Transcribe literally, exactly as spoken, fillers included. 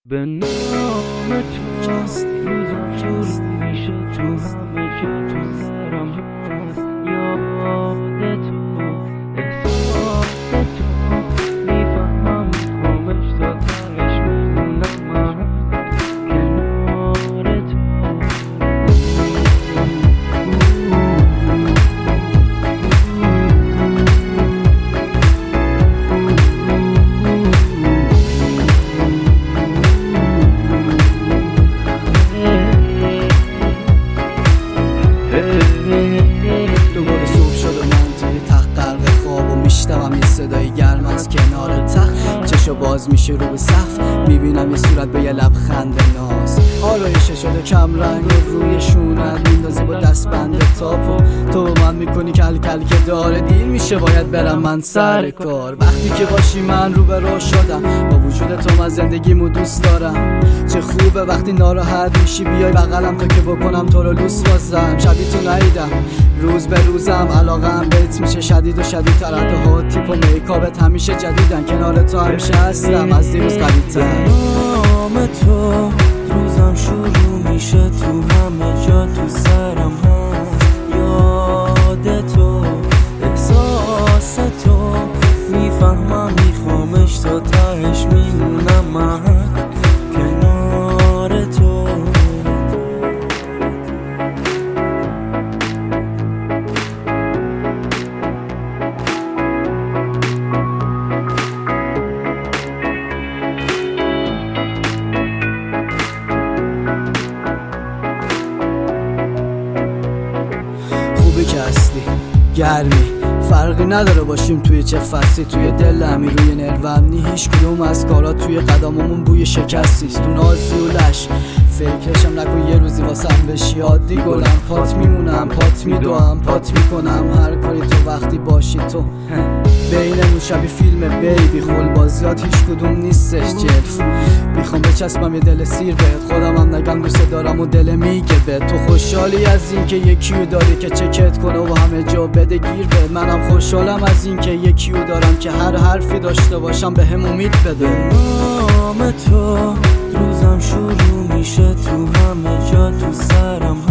به نام تو روزم شروع میشه تو همه جا تو سرم هست یاد تو احساس تو میفهمم میخوامش تا تهش میمونم من کنار تو دوباره صبح شد و من توی تخت غرق خواب و میشنوم یه صدای گرم از کنار تخت. چشو باز میشه رو به سقف، میبینم یه صورت به یه لبخند ناز. آرایشه شده کم رنگ و روی شونت میندازی با دستبند تاپ و تو من میکنی کل کل که داره دیر میشه باید برم من سر کار. وقتی که باشی من رو به راه شدم، با وجود تو من زندگیمو دوست دارم. چه خوبه وقتی ناراحت میشی بیای بغلم تا که بکنم تو رو لوس بازم. شبیه تو نیدم روز به روزم علاقم بهت میشه شدید و شدیدتر. حتی ها تیپ و میکابت همیشه جدیدن، کنار تو همیشه هستم از دیروز قوی‌تر. نام تو روزم شروع میشه تو همه جا تو سرم هست یاد تو احساس تو میفهمم میخوامش تا تهش میمونم من کنار تو. خوبی که هستی گرمی فرقی نداره باشیم توی چه فصلی. توی دلمی روی نروم نی هیچ کدوم از کارا توی قدممون بوی شکستیست. تو نازی و لش فکرشم نکن یه روزی واسم بشی عادی گلم. پات میمونم پات میدوام پات میکنم هر کاری تو وقتی باشی تو. بینمون شبیه فیلم بیبی خول بازیات هیچ کدوم نیستش جلف. میخوام بچسبم یه دل سیر بهت، خودم هم نگم دوست دارم و دل میگه به تو. خوشحالی از این که یکیو داری که چکت کنه و همه جا بده گیر به. منم خوشحالم از این که یکیو دارم که هر حرفی داشته باشم به هم امید بده. نام تو روزم شروع میشه تو همه جا تو سرم